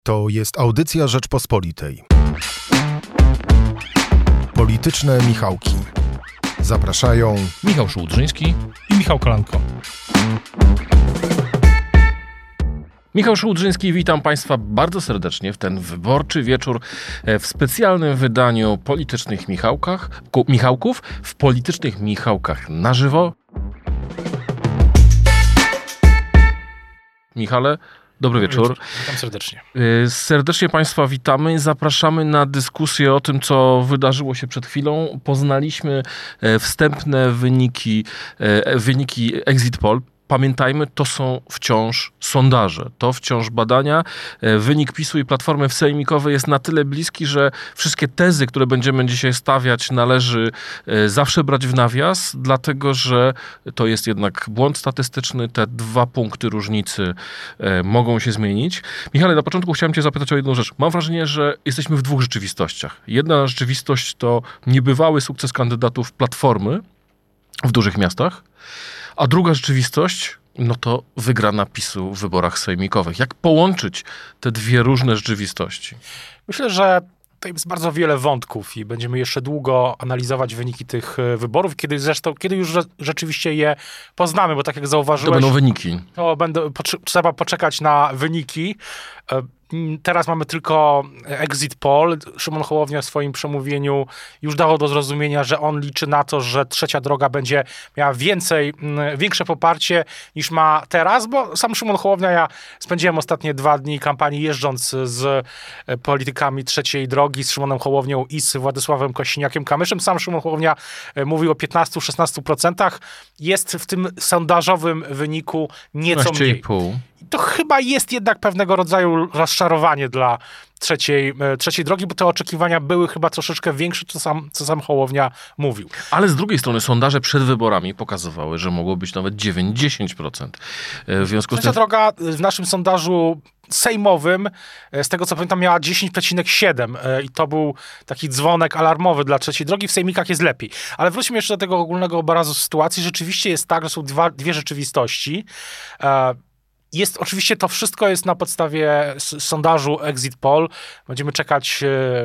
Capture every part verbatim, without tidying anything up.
To jest audycja Rzeczpospolitej. Polityczne Michałki. Zapraszają Michał Szułdrzyński i Michał Kolanko. Michał Szułdrzyński, witam Państwa bardzo serdecznie w ten wyborczy wieczór w specjalnym wydaniu Politycznych Michałkach, ku, Michałków, w Politycznych Michałkach na żywo. Michale, dobry wieczór. Witam serdecznie. Serdecznie Państwa witamy. Zapraszamy na dyskusję o tym, co wydarzyło się przed chwilą. Poznaliśmy wstępne wyniki, wyniki Exit Poll. Pamiętajmy, to są wciąż sondaże, to wciąż badania. Wynik PiSu i Platformy sejmikowej jest na tyle bliski, że wszystkie tezy, które będziemy dzisiaj stawiać, należy zawsze brać w nawias, dlatego że to jest jednak błąd statystyczny. Te dwa punkty różnicy mogą się zmienić. Michale, na początku chciałem cię zapytać o jedną rzecz. Mam wrażenie, że jesteśmy w dwóch rzeczywistościach. Jedna rzeczywistość to niebywały sukces kandydatów Platformy w dużych miastach, a druga rzeczywistość, no to wygrana PiSu w wyborach sejmikowych. Jak połączyć te dwie różne rzeczywistości? Myślę, że tutaj jest bardzo wiele wątków i będziemy jeszcze długo analizować wyniki tych wyborów, kiedy zresztą, kiedy już rzeczywiście je poznamy, bo tak jak zauważyłeś... To będą wyniki. To będą, trzeba poczekać na wyniki. Teraz mamy tylko Exit Poll. Szymon Hołownia w swoim przemówieniu już dało do zrozumienia, że on liczy na to, że Trzecia Droga będzie miała więcej, większe poparcie niż ma teraz, bo sam Szymon Hołownia, ja spędziłem ostatnie dwa dni kampanii jeżdżąc z politykami Trzeciej Drogi, z Szymonem Hołownią i z Władysławem Kosiniakiem-Kamyszem. Sam Szymon Hołownia mówił o piętnaście do szesnastu procent. Jest w tym sondażowym wyniku nieco mniej. To chyba jest jednak pewnego rodzaju rozczarowanie dla trzeciej, trzeciej drogi, bo te oczekiwania były chyba troszeczkę większe, co sam, co sam Hołownia mówił. Ale z drugiej strony sondaże przed wyborami pokazywały, że mogło być nawet dziewięć do dziesięciu procent. W związku Trzecia z tym... droga w naszym sondażu sejmowym, z tego co pamiętam, miała dziesięć przecinek siedem i to był taki dzwonek alarmowy dla Trzeciej Drogi. W sejmikach jest lepiej. Ale wróćmy jeszcze do tego ogólnego obrazu sytuacji. Rzeczywiście jest tak, że są dwa, dwie rzeczywistości. Jest, oczywiście to wszystko jest na podstawie sondażu Exit Poll. Będziemy czekać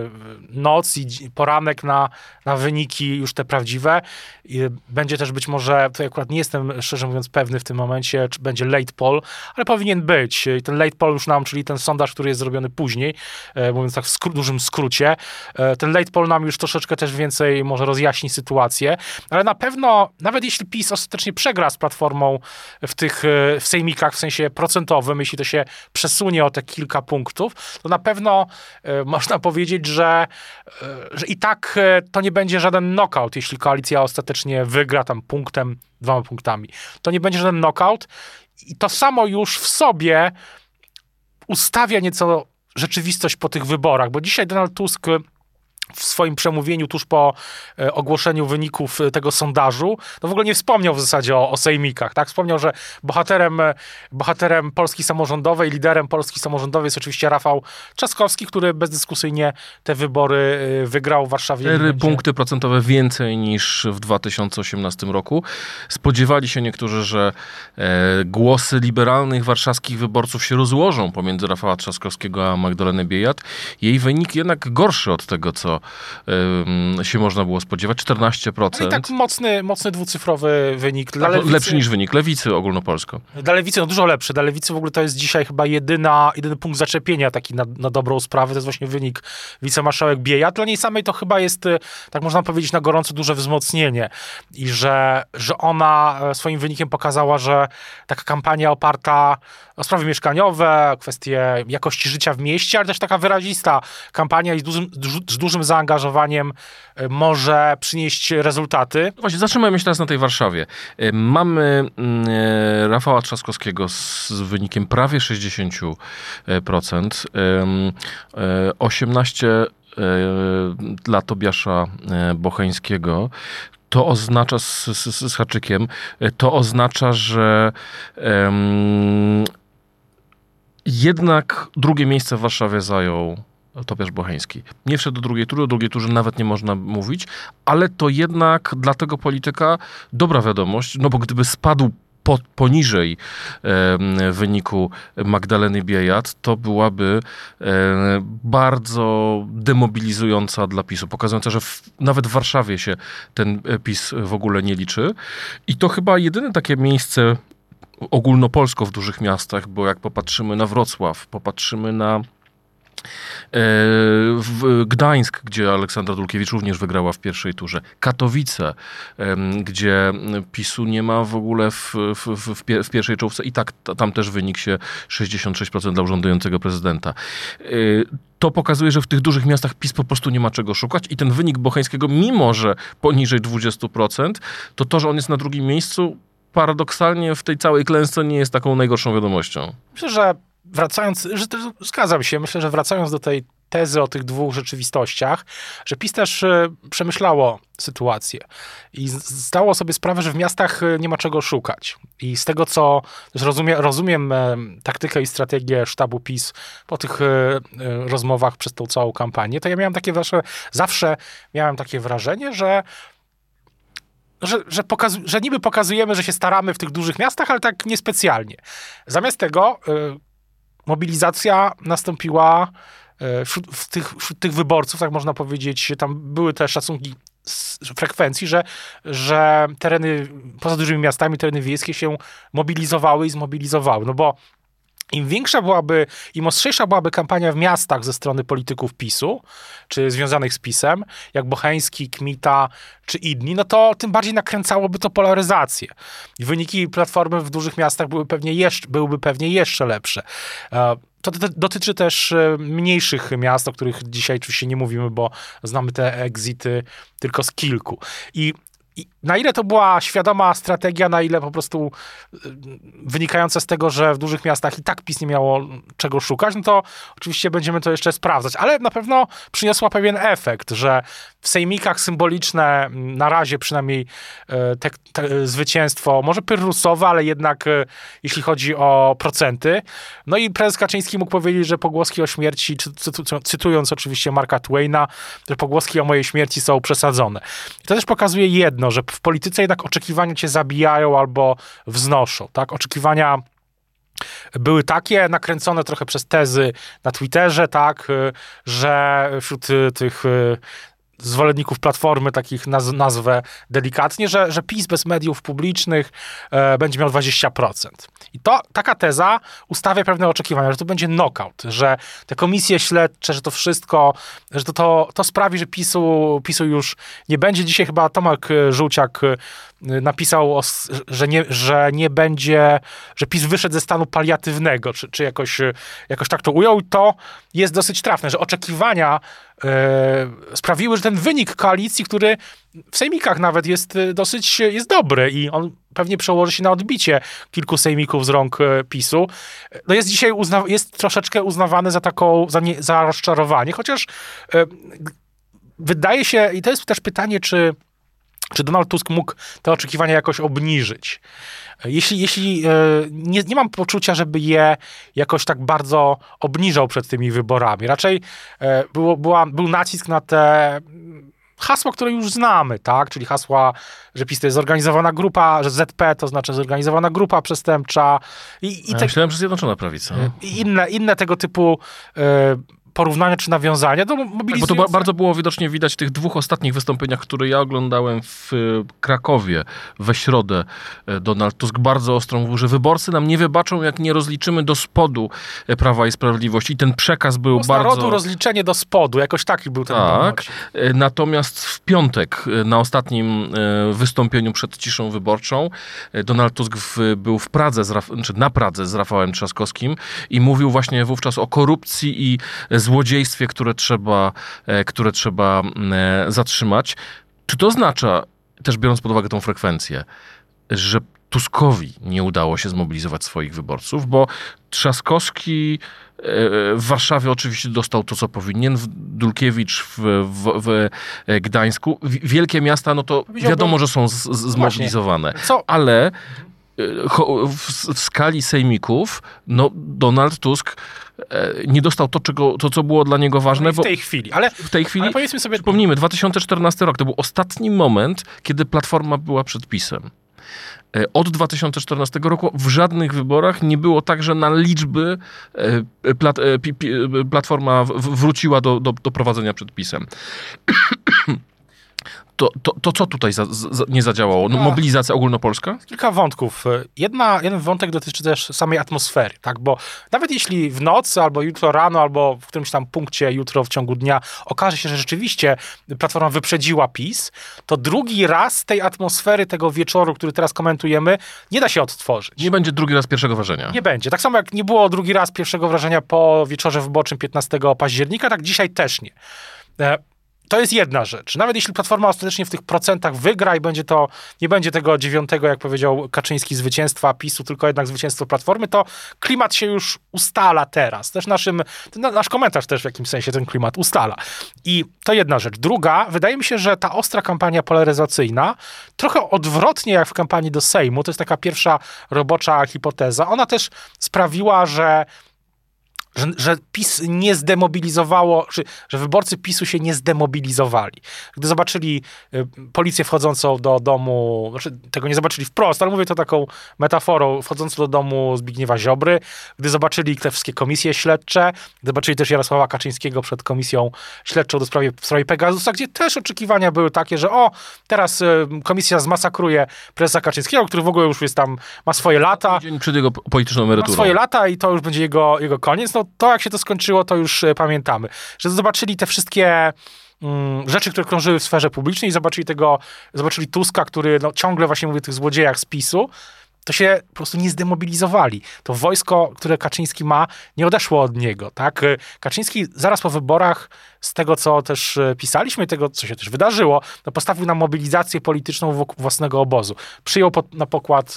noc i poranek na, na wyniki już te prawdziwe. Będzie też być może, tutaj akurat nie jestem szczerze mówiąc pewny w tym momencie, czy będzie late poll, ale powinien być. I ten late poll już nam, czyli ten sondaż, który jest zrobiony później, mówiąc tak w skró- dużym skrócie, ten late poll nam już troszeczkę też więcej może rozjaśni sytuację, ale na pewno, nawet jeśli PiS ostatecznie przegra z Platformą w tych w sejmikach, w sensie procentowym, jeśli to się przesunie o te kilka punktów, to na pewno e, można powiedzieć, że, e, że i tak e, to nie będzie żaden knockout, jeśli koalicja ostatecznie wygra tam punktem, dwoma punktami. To nie będzie żaden knockout i to samo już w sobie ustawia nieco rzeczywistość po tych wyborach, bo dzisiaj Donald Tusk w swoim przemówieniu tuż po e, ogłoszeniu wyników e, tego sondażu, no w ogóle nie wspomniał w zasadzie o, o sejmikach, tak? Wspomniał, że bohaterem, e, bohaterem Polski samorządowej, liderem Polski samorządowej jest oczywiście Rafał Trzaskowski, który bezdyskusyjnie te wybory e, wygrał w Warszawie. Cztery będzie... punkty procentowe więcej niż w dwa tysiące osiemnastym roku. Spodziewali się niektórzy, że e, głosy liberalnych warszawskich wyborców się rozłożą pomiędzy Rafała Trzaskowskiego a Magdaleny Biejat. Jej wynik jednak gorszy od tego, co się można było spodziewać, czternaście procent. No i tak mocny, mocny dwucyfrowy wynik. Dla tak, Lewicy, lepszy niż wynik Lewicy ogólnopolsko. Dla Lewicy no dużo lepszy. Dla Lewicy w ogóle to jest dzisiaj chyba jedyna, jedyny punkt zaczepienia taki na, na dobrą sprawę. To jest właśnie wynik wicemarszałek Biejat. Dla niej samej to chyba jest, tak można powiedzieć, na gorąco duże wzmocnienie. I że, że ona swoim wynikiem pokazała, że taka kampania oparta o sprawy mieszkaniowe, kwestie jakości życia w mieście, ale też taka wyrazista kampania i z dużym, z dużym zaangażowaniem może przynieść rezultaty. Właśnie, zatrzymajmy się teraz na tej Warszawie. Mamy Rafała Trzaskowskiego z wynikiem prawie sześćdziesiąt procent, osiemnaście dla Tobiasza Bocheńskiego. To oznacza, z, z, z haczykiem, to oznacza, że um, jednak drugie miejsce w Warszawie zajął Tobiasz Bocheński. Nie wszedł do drugiej tury, o drugiej turze nawet nie można mówić, ale to jednak dla tego polityka dobra wiadomość, no bo gdyby spadł po, poniżej e, wyniku Magdaleny Biejat, to byłaby e, bardzo demobilizująca dla PiSu, pokazująca, że w, nawet w Warszawie się ten PiS w ogóle nie liczy. I to chyba jedyne takie miejsce ogólnopolsko w dużych miastach, bo jak popatrzymy na Wrocław, popatrzymy na w Gdańsk, gdzie Aleksandra Dulkiewicz również wygrała w pierwszej turze. Katowice, gdzie PiSu nie ma w ogóle w, w, w, w pierwszej czołówce i tak tam też wynik się sześćdziesiąt sześć procent dla urzędującego prezydenta. To pokazuje, że w tych dużych miastach PiS po prostu nie ma czego szukać i ten wynik Bocheńskiego, mimo że poniżej dwadzieścia procent, to to, że on jest na drugim miejscu, paradoksalnie w tej całej klęsce nie jest taką najgorszą wiadomością. Myślę, że wracając, że to, zgadzam się, myślę, że wracając do tej tezy o tych dwóch rzeczywistościach, że PiS też y, przemyślało sytuację i z, zdało sobie sprawę, że w miastach y, nie ma czego szukać. I z tego, co też rozumie, rozumiem y, taktykę i strategię sztabu PiS po tych y, y, rozmowach przez tą całą kampanię, to ja miałem takie wasze, zawsze miałem takie wrażenie, że Że, że, pokazu- że niby pokazujemy, że się staramy w tych dużych miastach, ale tak niespecjalnie. Zamiast tego y, mobilizacja nastąpiła y, wśród, w tych, wśród tych wyborców, tak można powiedzieć, tam były te szacunki z frekwencji, że, że tereny poza dużymi miastami, tereny wiejskie się mobilizowały i zmobilizowały. No bo im większa byłaby, im ostrzejsza byłaby kampania w miastach ze strony polityków PiSu, czy związanych z PiSem, jak Bocheński, Kmita, czy inni, no to tym bardziej nakręcałoby to polaryzację. I wyniki Platformy w dużych miastach były pewnie jeszcze, byłyby pewnie jeszcze lepsze. To dotyczy też mniejszych miast, o których dzisiaj oczywiście nie mówimy, bo znamy te exity tylko z kilku. I I na ile to była świadoma strategia, na ile po prostu wynikająca z tego, że w dużych miastach i tak PiS nie miało czego szukać, no to oczywiście będziemy to jeszcze sprawdzać. Ale na pewno przyniosła pewien efekt, że w sejmikach symboliczne, na razie przynajmniej te, te zwycięstwo, może pyrrusowe, ale jednak jeśli chodzi o procenty. No i prezes Kaczyński mógł powiedzieć, że pogłoski o śmierci, cytując oczywiście Marka Twaina, że pogłoski o mojej śmierci są przesadzone. I to też pokazuje jedno, że w polityce jednak oczekiwania cię zabijają albo wznoszą, tak? Oczekiwania były takie, nakręcone trochę przez tezy na Twitterze, tak? Że wśród tych zwolenników Platformy, takich naz- nazwę delikatnie, że, że PiS bez mediów publicznych e, będzie miał dwadzieścia procent. I to, taka teza ustawia pewne oczekiwania, że to będzie knockout, że te komisje śledcze, że to wszystko, że to, to, to sprawi, że PiSu, PiSu już nie będzie. Dzisiaj chyba Tomek Żółciak napisał, o, że, nie, że nie będzie, że PiS wyszedł ze stanu paliatywnego, czy, czy jakoś, jakoś tak to ujął. I to jest dosyć trafne, że oczekiwania e, sprawiły, że ten wynik koalicji, który w sejmikach nawet jest dosyć jest dobry i on pewnie przełoży się na odbicie kilku sejmików z rąk PiSu, no jest dzisiaj uzna- jest troszeczkę uznawany za taką, za, nie, za rozczarowanie, chociaż e, wydaje się, i to jest też pytanie, czy Czy Donald Tusk mógł te oczekiwania jakoś obniżyć? Jeśli, jeśli nie, nie mam poczucia, żeby je jakoś tak bardzo obniżał przed tymi wyborami. Raczej było, była, był nacisk na te hasła, które już znamy, tak? Czyli hasła, że PiS to jest zorganizowana grupa, że Z P to znaczy zorganizowana grupa przestępcza. I, i ja te, myślałem, że Zjednoczona Prawica. I inne, inne tego typu porównania czy nawiązania do mobilizacji. Bo to ba- bardzo było widocznie widać w tych dwóch ostatnich wystąpieniach, które ja oglądałem w Krakowie we środę. Donald Tusk bardzo ostro mówił, że wyborcy nam nie wybaczą, jak nie rozliczymy do spodu Prawa i Sprawiedliwości. I ten przekaz był Z bardzo... narodu rozliczenie do spodu, jakoś taki był ten Tak. Natomiast w piątek, na ostatnim wystąpieniu przed ciszą wyborczą, Donald Tusk w, był w Pradze, z Raf- czy na Pradze z Rafałem Trzaskowskim i mówił właśnie wówczas o korupcji i złodziejstwie, które trzeba, które trzeba zatrzymać. Czy to oznacza, też biorąc pod uwagę tą frekwencję, że Tuskowi nie udało się zmobilizować swoich wyborców, bo Trzaskowski w Warszawie oczywiście dostał to, co powinien, Dulkiewicz w, w, w Gdańsku. Wielkie miasta, no to wiadomo, że są z, z, zmobilizowane. Co? Ale w, w skali sejmików, no Donald Tusk nie dostał to, czego, to, co było dla niego ważne. W tej chwili, ale w tej chwili, ale powiedzmy sobie... Przypomnijmy, dwa tysiące czternasty rok, to był ostatni moment, kiedy Platforma była przed PiS-em. Od dwa tysiące czternastego roku w żadnych wyborach nie było tak, że na liczby plat, Platforma wróciła do, do, do prowadzenia przed PiS-em. To, to, to co tutaj za, za, nie zadziałało? No, mobilizacja ogólnopolska? Kilka wątków. Jedna, jeden wątek dotyczy też samej atmosfery, tak? Bo nawet jeśli w nocy, albo jutro rano, albo w którymś tam punkcie jutro w ciągu dnia okaże się, że rzeczywiście Platforma wyprzedziła PiS, to drugi raz tej atmosfery, tego wieczoru, który teraz komentujemy, nie da się odtworzyć. Nie będzie drugi raz pierwszego wrażenia. Nie będzie. Tak samo jak nie było drugi raz pierwszego wrażenia po wieczorze wyborczym piętnastego października, tak dzisiaj też nie. To jest jedna rzecz. Nawet jeśli Platforma ostatecznie w tych procentach wygra i będzie to, nie będzie tego dziewiątego, jak powiedział Kaczyński, zwycięstwa PiSu, tylko jednak zwycięstwo Platformy, to klimat się już ustala teraz. Też naszym, nasz komentarz też w jakimś sensie ten klimat ustala. I to jedna rzecz. Druga, wydaje mi się, że ta ostra kampania polaryzacyjna, trochę odwrotnie jak w kampanii do Sejmu, to jest taka pierwsza robocza hipoteza, ona też sprawiła, że Że, że PiS nie zdemobilizowało, że, że wyborcy PiSu się nie zdemobilizowali. Gdy zobaczyli y, policję wchodzącą do domu, znaczy tego nie zobaczyli wprost, ale mówię to taką metaforą, wchodzącą do domu Zbigniewa Ziobry, gdy zobaczyli te wszystkie komisje śledcze, gdy zobaczyli też Jarosława Kaczyńskiego przed komisją śledczą do sprawy, w sprawie Pegasusa, gdzie też oczekiwania były takie, że o, teraz y, komisja zmasakruje prezesa Kaczyńskiego, który w ogóle już jest tam, ma swoje lata. Dzień przed jego polityczną emeryturą. Ma swoje lata i to już będzie jego, jego koniec. No to jak się to skończyło, to już e, pamiętamy. Że zobaczyli te wszystkie mm, rzeczy, które krążyły w sferze publicznej i zobaczyli tego, zobaczyli Tuska, który no, ciągle właśnie mówi o tych złodziejach z PiSu, to się po prostu nie zdemobilizowali. To wojsko, które Kaczyński ma, nie odeszło od niego, tak? Kaczyński zaraz po wyborach, z tego, co też pisaliśmy, tego, co się też wydarzyło, no, postawił na mobilizację polityczną wokół własnego obozu. Przyjął po, na pokład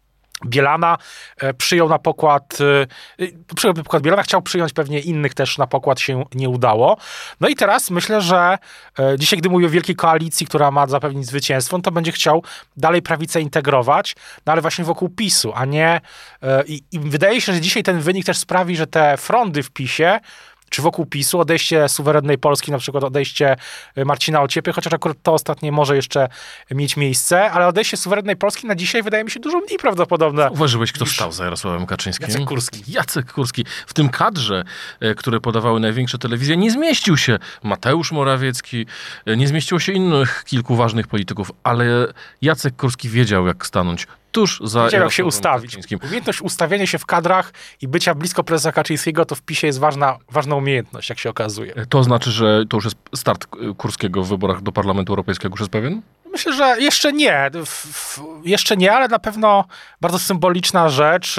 Bielana, przyjął na pokład, przyjął na pokład Bielana, chciał przyjąć pewnie innych też, na pokład się nie udało. No i teraz myślę, że dzisiaj, gdy mówię o wielkiej koalicji, która ma zapewnić zwycięstwo, to będzie chciał dalej prawicę integrować, no ale właśnie wokół PiSu, a nie... I, i wydaje się, że dzisiaj ten wynik też sprawi, że te frondy w PiSie, czy wokół PiSu, odejście suwerennej Polski, na przykład odejście Marcina Ociepy, chociaż akurat to ostatnie może jeszcze mieć miejsce, ale odejście suwerennej Polski na dzisiaj wydaje mi się dużo mniej prawdopodobne. Uważyłeś, kto stał za Jarosławem Kaczyńskim? Jacek Kurski. Jacek Kurski. W tym kadrze, które podawały największe telewizje, nie zmieścił się Mateusz Morawiecki, nie zmieściło się innych kilku ważnych polityków, ale Jacek Kurski wiedział, jak stanąć tuż za Wiedział, jak się ustawić. Kaczyńskim. Umiejętność ustawienia się w kadrach i bycia blisko prezesa Kaczyńskiego to w PiSie jest ważna, ważna umiejętność, jak się okazuje. To znaczy, że to już jest start Kurskiego w wyborach do Parlamentu Europejskiego, już jest pewien? Myślę, że jeszcze nie. W, w, jeszcze nie, ale na pewno bardzo symboliczna rzecz.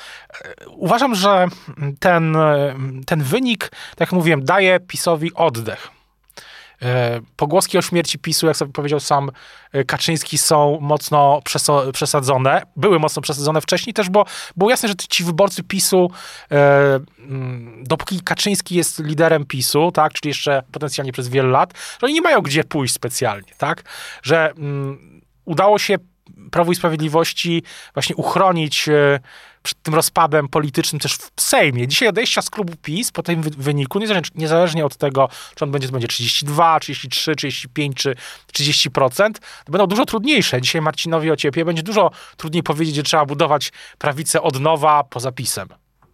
Uważam, że ten, ten wynik, tak jak mówiłem, daje PiSowi oddech. Pogłoski o śmierci PiSu, jak sobie powiedział sam Kaczyński, są mocno przesadzone. Były mocno przesadzone wcześniej też, bo było jasne, że ci wyborcy PiSu, dopóki Kaczyński jest liderem PiSu, tak, czyli jeszcze potencjalnie przez wiele lat, że oni nie mają gdzie pójść specjalnie, tak, że um, udało się Prawu i Sprawiedliwości właśnie uchronić przed tym rozpadem politycznym też w Sejmie. Dzisiaj odejścia z klubu PiS po tym wyniku, niezależnie od tego, czy on będzie, to będzie trzydzieści dwa, trzydzieści trzy, trzydzieści pięć czy trzydzieści procent, to będą dużo trudniejsze. Dzisiaj Marcinowi Ociepie będzie dużo trudniej powiedzieć, że trzeba budować prawicę od nowa poza PiS-em.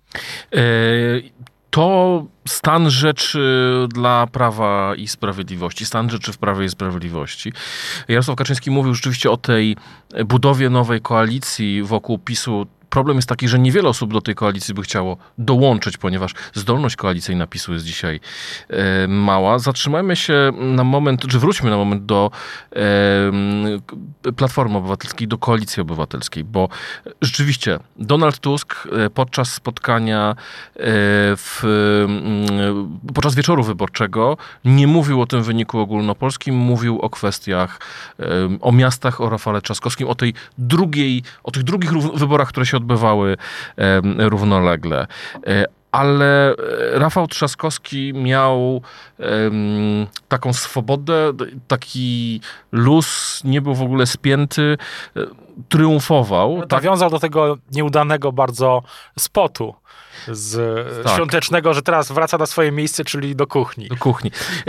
Yy... To stan rzeczy dla Prawa i Sprawiedliwości, stan rzeczy w Prawie i Sprawiedliwości. Jarosław Kaczyński mówił rzeczywiście o tej budowie nowej koalicji wokół PiSu. Problem jest taki, że niewiele osób do tej koalicji by chciało dołączyć, ponieważ zdolność koalicyjna PiSu jest dzisiaj e, mała. Zatrzymajmy się na moment, czy wróćmy na moment do e, Platformy Obywatelskiej, do Koalicji Obywatelskiej, bo rzeczywiście Donald Tusk podczas spotkania e, w, e, podczas wieczoru wyborczego nie mówił o tym wyniku ogólnopolskim, mówił o kwestiach, e, o miastach, o Rafale Trzaskowskim, o tej drugiej, o tych drugich wyborach, które się odbywały e, równolegle. E, ale Rafał Trzaskowski miał e, taką swobodę, taki luz, nie był w ogóle spięty, e, triumfował. Tak? Nawiązał do tego nieudanego bardzo spotu z tak. świątecznego, że teraz wraca na swoje miejsce, czyli do kuchni. Do kuchni. E,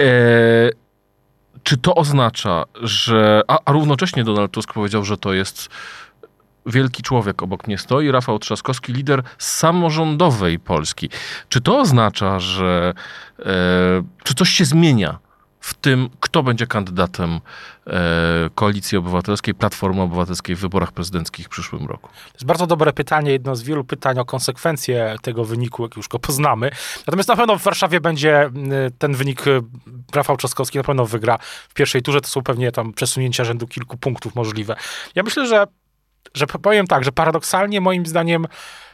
czy to oznacza, że... A, a równocześnie Donald Tusk powiedział, że to jest wielki człowiek obok mnie stoi, Rafał Trzaskowski, lider samorządowej Polski. Czy to oznacza, że e, czy coś się zmienia w tym, kto będzie kandydatem e, Koalicji Obywatelskiej, Platformy Obywatelskiej w wyborach prezydenckich w przyszłym roku? To jest bardzo dobre pytanie, jedno z wielu pytań o konsekwencje tego wyniku, jak już go poznamy. Natomiast na pewno w Warszawie będzie ten wynik, Rafał Trzaskowski na pewno wygra w pierwszej turze, to są pewnie tam przesunięcia rzędu kilku punktów możliwe. Ja myślę, że, że powiem tak, że paradoksalnie moim zdaniem,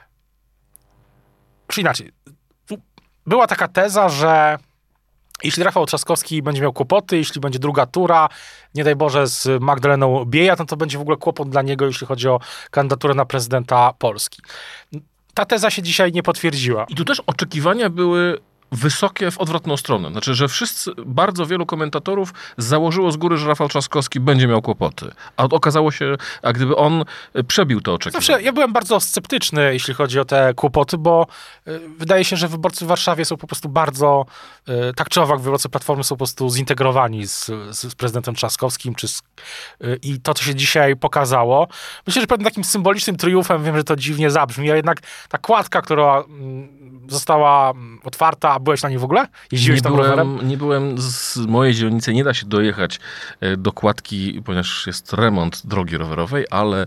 czy inaczej, była taka teza, że jeśli Rafał Trzaskowski będzie miał kłopoty, jeśli będzie druga tura, nie daj Boże z Magdaleną Biejat, no to będzie w ogóle kłopot dla niego, jeśli chodzi o kandydaturę na prezydenta Polski. Ta teza się dzisiaj nie potwierdziła. I tu też oczekiwania były wysokie w odwrotną stronę. Znaczy, że wszyscy, bardzo wielu komentatorów założyło z góry, że Rafał Trzaskowski będzie miał kłopoty. A okazało się, a gdyby on przebił to oczekiwanie. Zawsze ja byłem bardzo sceptyczny, jeśli chodzi o te kłopoty, bo y, wydaje się, że wyborcy w Warszawie są po prostu bardzo, y, tak czy owak, wyborcy Platformy są po prostu zintegrowani z, z prezydentem Trzaskowskim, czy z, y, i to, co się dzisiaj pokazało. Myślę, że pewnym takim symbolicznym triumfem, wiem, że to dziwnie zabrzmi, a jednak ta kładka, która y, została otwarta, byłeś na niej w ogóle? Jeździłeś nie tam byłem, rowerem? Nie byłem z mojej dzielnicy, nie da się dojechać do kładki, ponieważ jest remont drogi rowerowej, ale,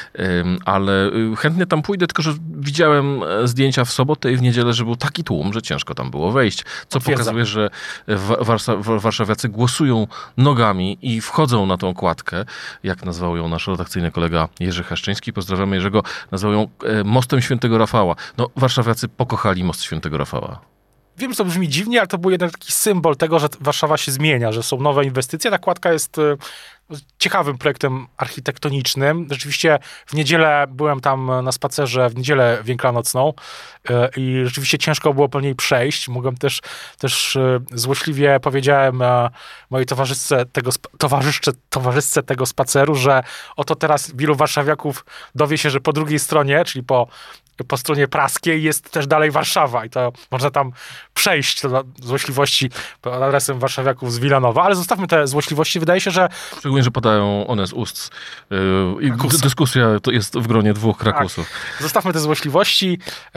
ale chętnie tam pójdę, tylko że widziałem zdjęcia w sobotę i w niedzielę, że był taki tłum, że ciężko tam było wejść, co Potwierdzam. pokazuje, że Warsza- warszawiacy głosują nogami i wchodzą na tą kładkę, jak nazwał ją nasz redakcyjny kolega Jerzy Haszczyński, pozdrawiamy Jerzego, nazwał ją Mostem Świętego Rafała. No, warszawiacy pokochali Most Świętego Rafała. Wiem, że to brzmi dziwnie, ale to był jednak taki symbol tego, że Warszawa się zmienia, że są nowe inwestycje. Ta kładka jest y, ciekawym projektem architektonicznym. Rzeczywiście w niedzielę byłem tam na spacerze, w niedzielę wielkanocną y, i rzeczywiście ciężko było po niej przejść. Mogłem też, też y, złośliwie powiedziałem y, mojej towarzyszce tego, towarzyszce, towarzyszce tego spaceru, że oto teraz wielu warszawiaków dowie się, że po drugiej stronie, czyli po po stronie praskiej jest też dalej Warszawa i to można tam przejść do złośliwości pod adresem warszawiaków z Wilanowa, ale zostawmy te złośliwości. Wydaje się, że... Szczególnie, że padają one z ust. Yy, i Krakusa. dyskusja to jest w gronie dwóch Krakusów. Tak. Zostawmy te złośliwości.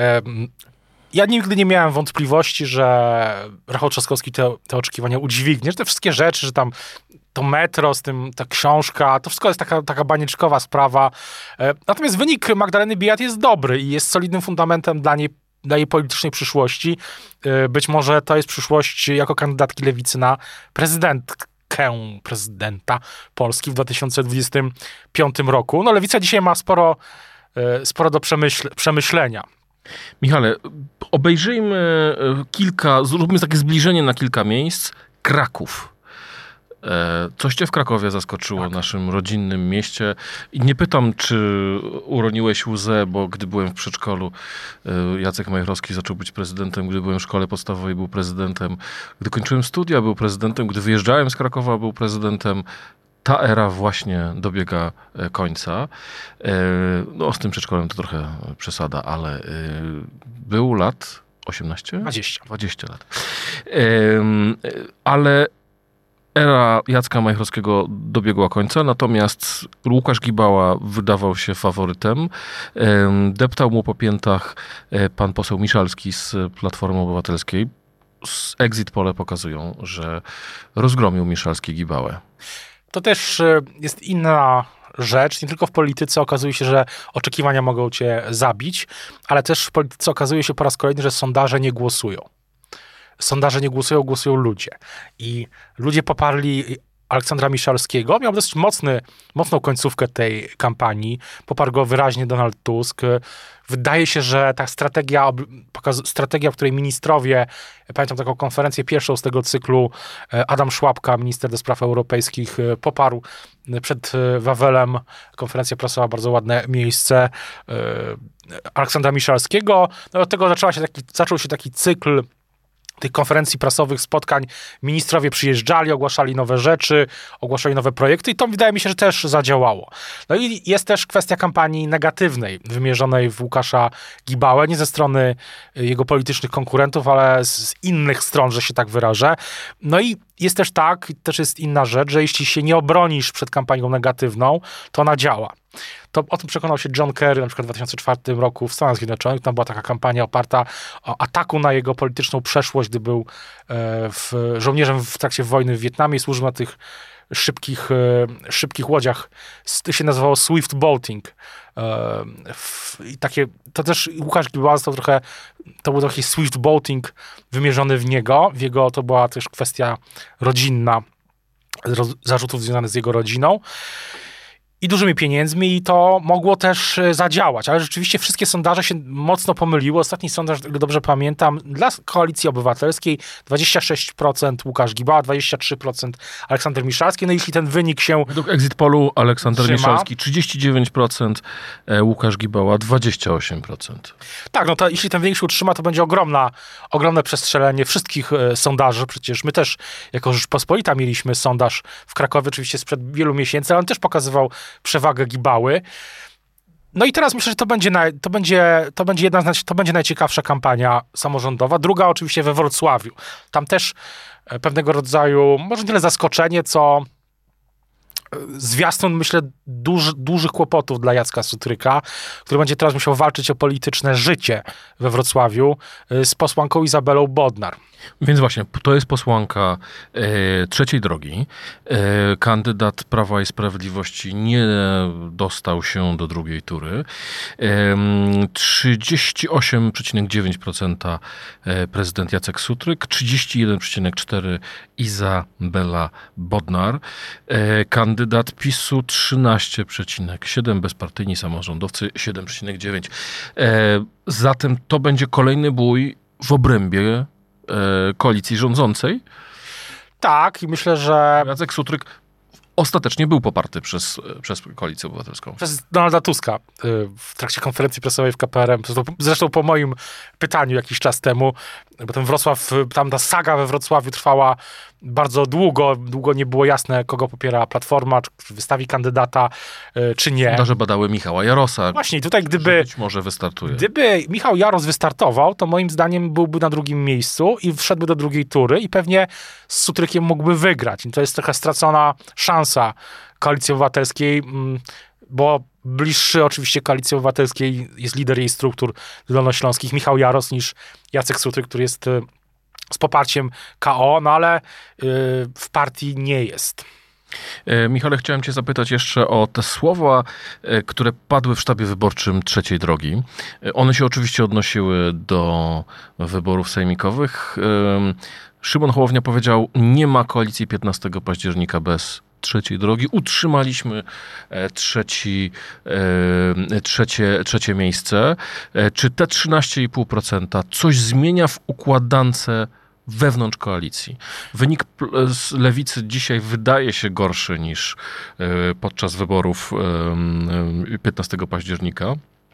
Ja nigdy nie miałem wątpliwości, że Rafał Trzaskowski te, te oczekiwania udźwignie, że te wszystkie rzeczy, że tam to metro, z tym ta książka, to wszystko jest taka, taka banieczkowa sprawa. Natomiast wynik Magdaleny Biejat jest dobry i jest solidnym fundamentem dla niej, dla jej politycznej przyszłości. Być może to jest przyszłość jako kandydatki Lewicy na prezydentkę, prezydenta Polski w dwa tysiące dwudziestym piątym roku. No, Lewica dzisiaj ma sporo, sporo do przemyśle, przemyślenia. Michale, obejrzyjmy kilka, zróbmy takie zbliżenie na kilka miejsc. Kraków. Coś cię w Krakowie zaskoczyło, tak. Naszym rodzinnym mieście. I nie pytam, czy uroniłeś łzę, bo gdy byłem w przedszkolu, Jacek Majchrowski zaczął być prezydentem, gdy byłem w szkole podstawowej, był prezydentem, gdy kończyłem studia, był prezydentem, gdy wyjeżdżałem z Krakowa, był prezydentem. Ta era właśnie dobiega końca. No, z tym przedszkolem to trochę przesada, ale był lat osiemnaście? dwadzieścia. dwadzieścia lat. Ale era Jacka Majchrowskiego dobiegła końca, natomiast Łukasz Gibała wydawał się faworytem. Deptał mu po piętach pan poseł Miszalski z Platformy Obywatelskiej. Z exit pole pokazują, że rozgromił Miszalski Gibałę. To też jest inna rzecz. Nie tylko w polityce okazuje się, że oczekiwania mogą cię zabić, ale też w polityce okazuje się po raz kolejny, że sondaże nie głosują. Sondaże nie głosują, głosują ludzie. I ludzie poparli Aleksandra Miszalskiego. Miał dosyć mocny, mocną końcówkę tej kampanii. Poparł go wyraźnie Donald Tusk. Wydaje się, że ta strategia, strategia, w której ministrowie, pamiętam taką konferencję pierwszą z tego cyklu, Adam Szłapka, minister do spraw europejskich, poparł przed Wawelem, konferencja prasowa, bardzo ładne miejsce, Aleksandra Miszalskiego. No, od tego zaczęła się taki, zaczął się taki cykl tych konferencji prasowych, spotkań. Ministrowie przyjeżdżali, ogłaszali nowe rzeczy, ogłaszali nowe projekty i to wydaje mi się, że też zadziałało. No i jest też kwestia kampanii negatywnej, wymierzonej w Łukasza Gibałę, nie ze strony jego politycznych konkurentów, ale z innych stron, że się tak wyrażę. No i jest też tak, też jest inna rzecz, że jeśli się nie obronisz przed kampanią negatywną, to ona działa. To o tym przekonał się John Kerry na przykład w dwa tysiące czwartym roku w Stanach Zjednoczonych. Tam była taka kampania oparta o ataku na jego polityczną przeszłość, gdy był w, żołnierzem w trakcie wojny w Wietnamie i służył na tych szybkich, szybkich łodziach. To się nazywało swift boating. I takie, to też Łukasz Gibała został trochę, to był taki swift boating wymierzony w niego. W jego, to była też kwestia rodzinna, zarzutów związanych z jego rodziną i dużymi pieniędzmi i to mogło też zadziałać, ale rzeczywiście wszystkie sondaże się mocno pomyliły. Ostatni sondaż, jak dobrze pamiętam, dla Koalicji Obywatelskiej dwadzieścia sześć procent Łukasz Gibała, dwadzieścia trzy procent Aleksander Miszalski. No jeśli ten wynik się według Exit Polu Aleksander trzyma, Miszalski trzydzieści dziewięć procent, Łukasz Gibała dwadzieścia osiem procent. Tak, no to jeśli ten wynik się utrzyma, to będzie ogromna, ogromne przestrzelenie wszystkich e, sondaży. Przecież my też jako Rzeczpospolita mieliśmy sondaż w Krakowie, oczywiście sprzed wielu miesięcy, ale on też pokazywał przewagę Gibały. No i teraz myślę, że to będzie, naj, to będzie, to będzie jedna z, to będzie najciekawsza kampania samorządowa. Druga oczywiście we Wrocławiu. Tam też pewnego rodzaju, może nie tyle zaskoczenie, co zwiastun, myślę, duży, dużych kłopotów dla Jacka Sutryka, który będzie teraz musiał walczyć o polityczne życie we Wrocławiu z posłanką Izabelą Bodnar. Więc właśnie, to jest posłanka e, Trzeciej Drogi. E, kandydat Prawa i Sprawiedliwości nie dostał się do drugiej tury. E, trzydzieści osiem przecinek dziewięć procent prezydent Jacek Sutryk, trzydzieści jeden przecinek cztery procent Izabela Bodnar. E, kandydat PiSu trzynaście przecinek siedem procent, bezpartyjni samorządowcy siedem przecinek dziewięć procent. E, zatem to będzie kolejny bój w obrębie koalicji rządzącej. Tak, i myślę, że Jacek Sutryk ostatecznie był poparty przez, przez Koalicję Obywatelską. Przez Donalda Tuska w trakcie konferencji prasowej w K P R M. Zresztą po moim pytaniu jakiś czas temu, bo ten Wrocław, tam ta saga we Wrocławiu trwała bardzo długo. Długo nie było jasne, kogo popiera Platforma, czy wystawi kandydata, czy nie. Sondaże badały Michała Jarosa. Właśnie, tutaj gdyby... Być może wystartuje. Gdyby Michał Jaros wystartował, to moim zdaniem byłby na drugim miejscu i wszedłby do drugiej tury i pewnie z Sutrykiem mógłby wygrać. I to jest trochę stracona szansa Koalicji Obywatelskiej, bo bliższy oczywiście Koalicji Obywatelskiej jest lider jej struktur dolnośląskich, Michał Jaros, niż Jacek Sutryk, który jest z poparciem K O, no ale w partii nie jest. Michale, chciałem cię zapytać jeszcze o te słowa, które padły w sztabie wyborczym Trzeciej Drogi. One się oczywiście odnosiły do wyborów sejmikowych. Szymon Hołownia powiedział, nie ma koalicji piętnastego października bez Trzeciej Drogi. Utrzymaliśmy trzeci, trzecie, trzecie miejsce. Czy te trzynaście i pół procent coś zmienia w układance wewnątrz koalicji? Wynik z Lewicy dzisiaj wydaje się gorszy niż podczas wyborów piętnastego października.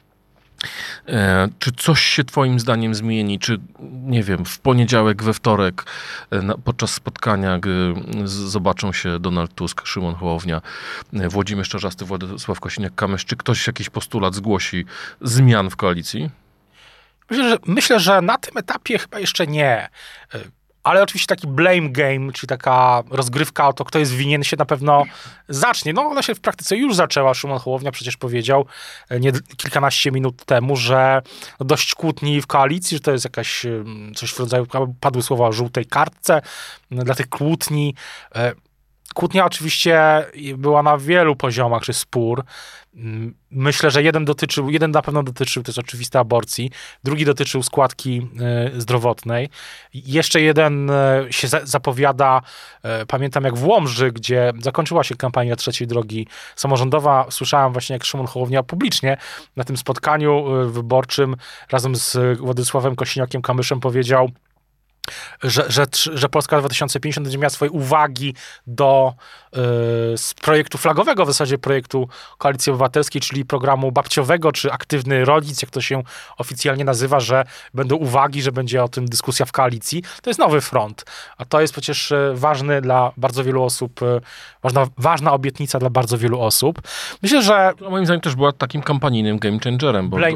Czy coś się twoim zdaniem zmieni? Czy, nie wiem, w poniedziałek, we wtorek podczas spotkania, gdy zobaczą się Donald Tusk, Szymon Hołownia, Włodzimierz Czarzasty, Władysław Kosiniak-Kamysz, czy ktoś jakiś postulat zgłosi zmian w koalicji? Myślę, że, myślę, że na tym etapie chyba jeszcze nie. Ale oczywiście taki blame game, czyli taka rozgrywka o to, kto jest winien, się na pewno zacznie. No ona się w praktyce już zaczęła. Szymon Hołownia przecież powiedział nie, kilkanaście minut temu, że dość kłótni w koalicji, że to jest jakaś coś w rodzaju, padły słowa o żółtej kartce dla tych kłótni. Kłótnia oczywiście była na wielu poziomach, czy spór. Myślę, że jeden dotyczył, jeden na pewno dotyczył, to jest oczywiste, aborcji, drugi dotyczył składki y, zdrowotnej. Jeszcze jeden y, się za, zapowiada, y, pamiętam jak w Łomży, gdzie zakończyła się kampania Trzeciej Drogi samorządowa. Słyszałem właśnie, jak Szymon Hołownia publicznie na tym spotkaniu y, wyborczym razem z Władysławem Kosiniakiem-Kamyszem powiedział, Że, że, że Polska dwa tysiące pięćdziesiąt będzie miała swoje uwagi do y, z projektu flagowego w zasadzie projektu Koalicji Obywatelskiej, czyli programu babciowego, czy aktywny rodzic, jak to się oficjalnie nazywa, że będą uwagi, że będzie o tym dyskusja w koalicji. To jest nowy front, a to jest przecież ważny dla bardzo wielu osób, y, ważna, ważna obietnica dla bardzo wielu osób. Myślę, że... No, moim zdaniem też była takim kampanijnym game changerem, bo... Blame.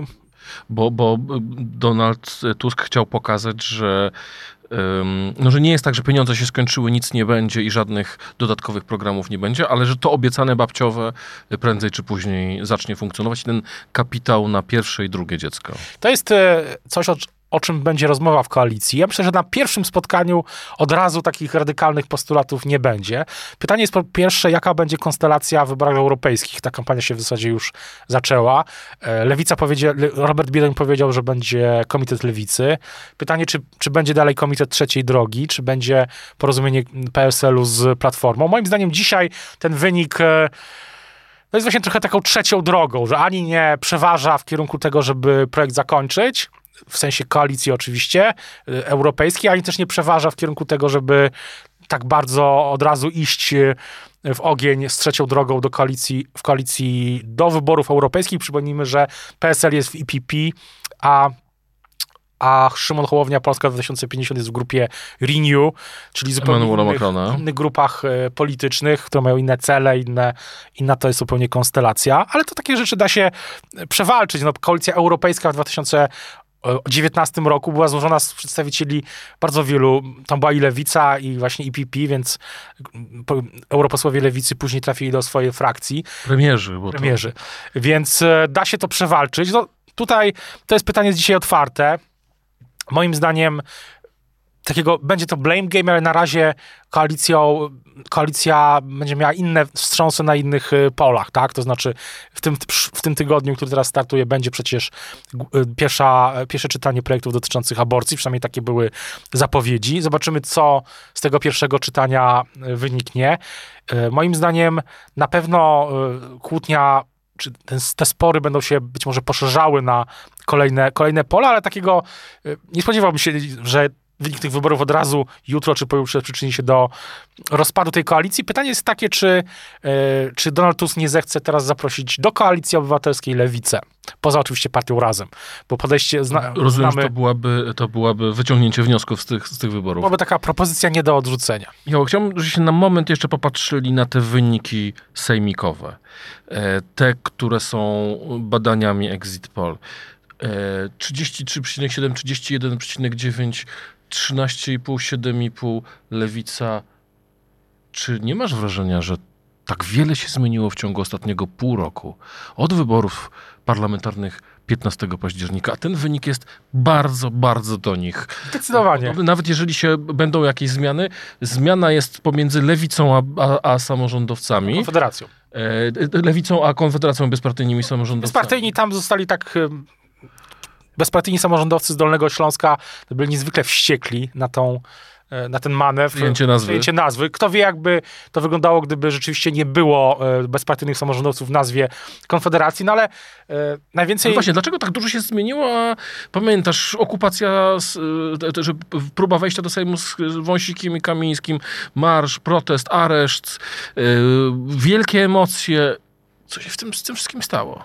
Bo, bo Donald Tusk chciał pokazać, że no, że nie jest tak, że pieniądze się skończyły, nic nie będzie i żadnych dodatkowych programów nie będzie, ale że to obiecane babciowe prędzej czy później zacznie funkcjonować. Ten kapitał na pierwsze i drugie dziecko. To jest coś, o, o czym będzie rozmowa w koalicji. Ja myślę, że na pierwszym spotkaniu od razu takich radykalnych postulatów nie będzie. Pytanie jest po pierwsze, jaka będzie konstelacja w wyborach europejskich. Ta kampania się w zasadzie już zaczęła. Lewica powiedział, Robert Biedroń powiedział, że będzie komitet Lewicy. Pytanie, czy, czy będzie dalej komitet trzeciej drogi, czy będzie porozumienie P S L-u z Platformą. Moim zdaniem dzisiaj ten wynik to jest właśnie trochę taką trzecią drogą, że ani nie przeważa w kierunku tego, żeby projekt zakończyć, w sensie koalicji oczywiście, europejskiej, ani też nie przeważa w kierunku tego, żeby tak bardzo od razu iść w ogień z trzecią drogą do koalicji, w koalicji do wyborów europejskich. Przypomnijmy, że P S L jest w E P P, a a Szymon Hołownia, Polska dwa tysiące pięćdziesiąt jest w grupie Renew, czyli zupełnie innych, innych grupach politycznych, które mają inne cele, inne, inna to jest zupełnie konstelacja, ale to takie rzeczy da się przewalczyć. No, koalicja europejska w dwa tysiące dziewiętnastym roku była złożona z przedstawicieli bardzo wielu, tam była i Lewica, i właśnie E P P, więc europosłowie Lewicy później trafili do swojej frakcji. Premierzy. Bo Premierzy. To... Więc da się to przewalczyć. No, tutaj to jest pytanie dzisiaj otwarte. Moim zdaniem takiego, będzie to blame game, ale na razie koalicją, koalicja będzie miała inne wstrząsy na innych polach, tak? To znaczy w tym, w tym tygodniu, który teraz startuje, będzie przecież pierwsza, pierwsze czytanie projektów dotyczących aborcji, przynajmniej takie były zapowiedzi. Zobaczymy, co z tego pierwszego czytania wyniknie. Moim zdaniem na pewno kłótnia czy ten, te spory będą się być może poszerzały na kolejne, kolejne pola, ale takiego nie spodziewałbym się, że wynik tych wyborów od razu jutro czy pojutrze przyczyni się do rozpadu tej koalicji. Pytanie jest takie, czy, yy, czy Donald Tusk nie zechce teraz zaprosić do Koalicji Obywatelskiej Lewicę. Poza oczywiście partią Razem, bo podejście zna, Rozumiem, znamy... że to byłaby, to byłaby wyciągnięcie wniosków z tych, z tych wyborów. Byłaby taka propozycja nie do odrzucenia. Ja chciałbym, żebyście na moment jeszcze popatrzyli na te wyniki sejmikowe. Te, które są badaniami Exit Poll. trzydzieści trzy przecinek siedem, trzydzieści jeden przecinek dziewięć, trzynaście i pół, siedem i pół Lewica. Czy nie masz wrażenia, że tak wiele się zmieniło w ciągu ostatniego pół roku? Od wyborów parlamentarnych piętnastego października, a ten wynik jest bardzo, bardzo do nich. Zdecydowanie. Nawet jeżeli się będą jakieś zmiany, zmiana jest pomiędzy Lewicą a, a, a samorządowcami. Konfederacją. E, Lewicą a Konfederacją, bezpartyjnymi samorządowcami. Bezpartyjni tam zostali tak... Bezpartyjni samorządowcy z Dolnego Śląska byli niezwykle wściekli na tą, na ten manewr. Przyjęcie nazwy. Przyjęcie nazwy. Kto wie, jakby to wyglądało, gdyby rzeczywiście nie było bezpartyjnych samorządowców w nazwie Konfederacji, no ale e, najwięcej... No właśnie, dlaczego tak dużo się zmieniło? A pamiętasz, okupacja, że próba wejścia do Sejmu z Wąsikiem i Kamińskim, marsz, protest, areszt, e, wielkie emocje. Co się w tym, z tym wszystkim stało?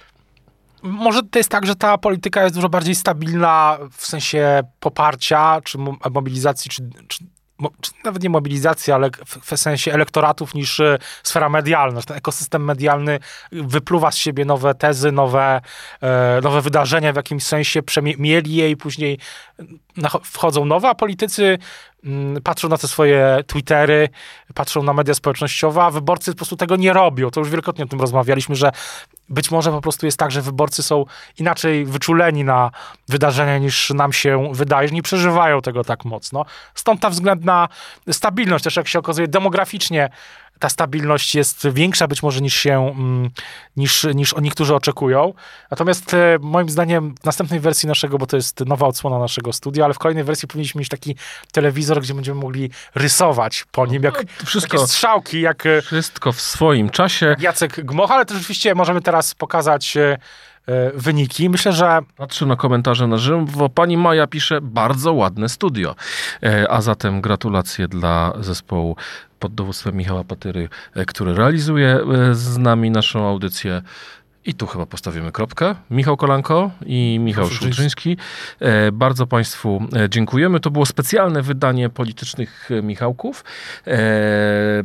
Może to jest tak, że ta polityka jest dużo bardziej stabilna w sensie poparcia, czy mobilizacji, czy, czy, czy nawet nie mobilizacji, ale w, w sensie elektoratów niż sfera medialna. Ten ekosystem medialny wypluwa z siebie nowe tezy, nowe, e, nowe wydarzenia w jakimś sensie, przemieli je i później wchodzą nowe, a politycy patrzą na te swoje Twittery, patrzą na media społecznościowe, a wyborcy po prostu tego nie robią. To już wielokrotnie o tym rozmawialiśmy, że być może po prostu jest tak, że wyborcy są inaczej wyczuleni na wydarzenia niż nam się wydaje, że nie przeżywają tego tak mocno. Stąd ta względna stabilność, też jak się okazuje demograficznie ta stabilność jest większa być może niż się, niż, niż niektórzy oczekują. Natomiast moim zdaniem w następnej wersji naszego, bo to jest nowa odsłona naszego studia, ale w kolejnej wersji powinniśmy mieć taki telewizor, gdzie będziemy mogli rysować po nim, jak no, wszystko, takie strzałki, jak wszystko w swoim czasie. Jacek Gmoch, ale też rzeczywiście możemy teraz pokazać wyniki. Myślę, że... Patrzę na komentarze na żywo. Pani Maja pisze, bardzo ładne studio. A zatem gratulacje dla zespołu pod dowództwem Michała Patyry, który realizuje z nami naszą audycję. I tu chyba postawimy kropkę. Michał Kolanko i Michał Szulczyński. Bardzo Państwu dziękujemy. To było specjalne wydanie Politycznych Michałków.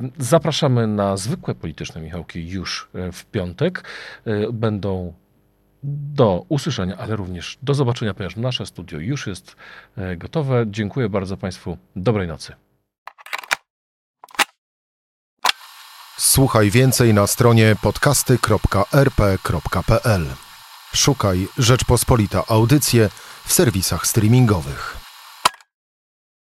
Zapraszamy na zwykłe Polityczne Michałki już w piątek. Będą Do usłyszenia, ale również do zobaczenia, ponieważ nasze studio już jest gotowe. Dziękuję bardzo Państwu. Dobrej nocy. Słuchaj więcej na stronie podcasty kropka er pe kropka pe el. Szukaj Rzeczpospolita Audycje w serwisach streamingowych.